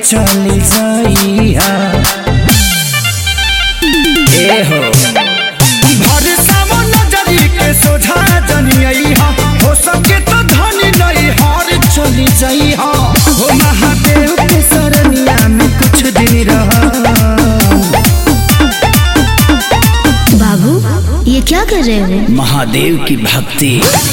चली जाइया ए हो भर सावन नजरी के सोझा जनिया हो सके तो धनी नहीं हार चली जाइया हो महादेव के शरणिया में कुछ दिन रहा। बाबू ये क्या कर रहे हो? महादेव की भक्ति।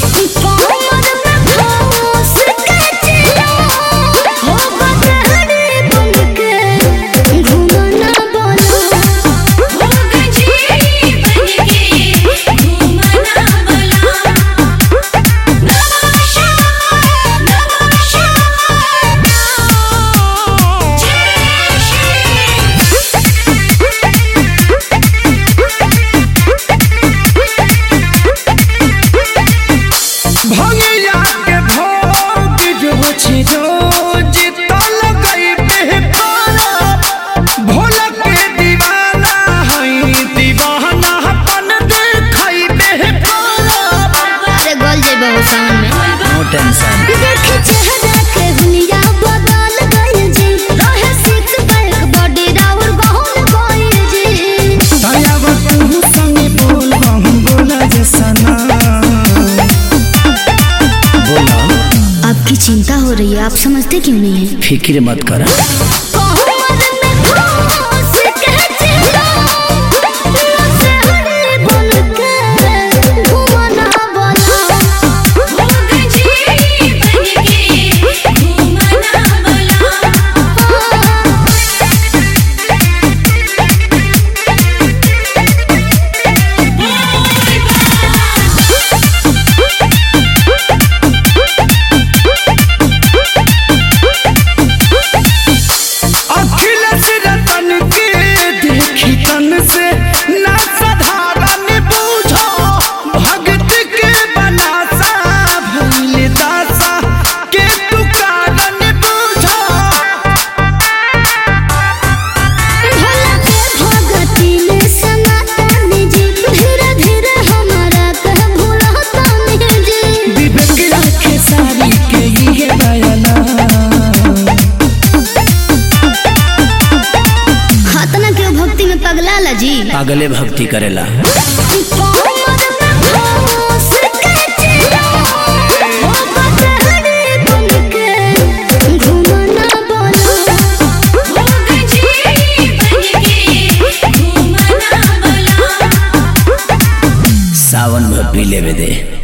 आपकी चिंता हो रही है, आप समझते क्यों नहीं है? फिक्र मत कर। पगला जी पागले भक्ति करेला। सावन में पी लेवे दे।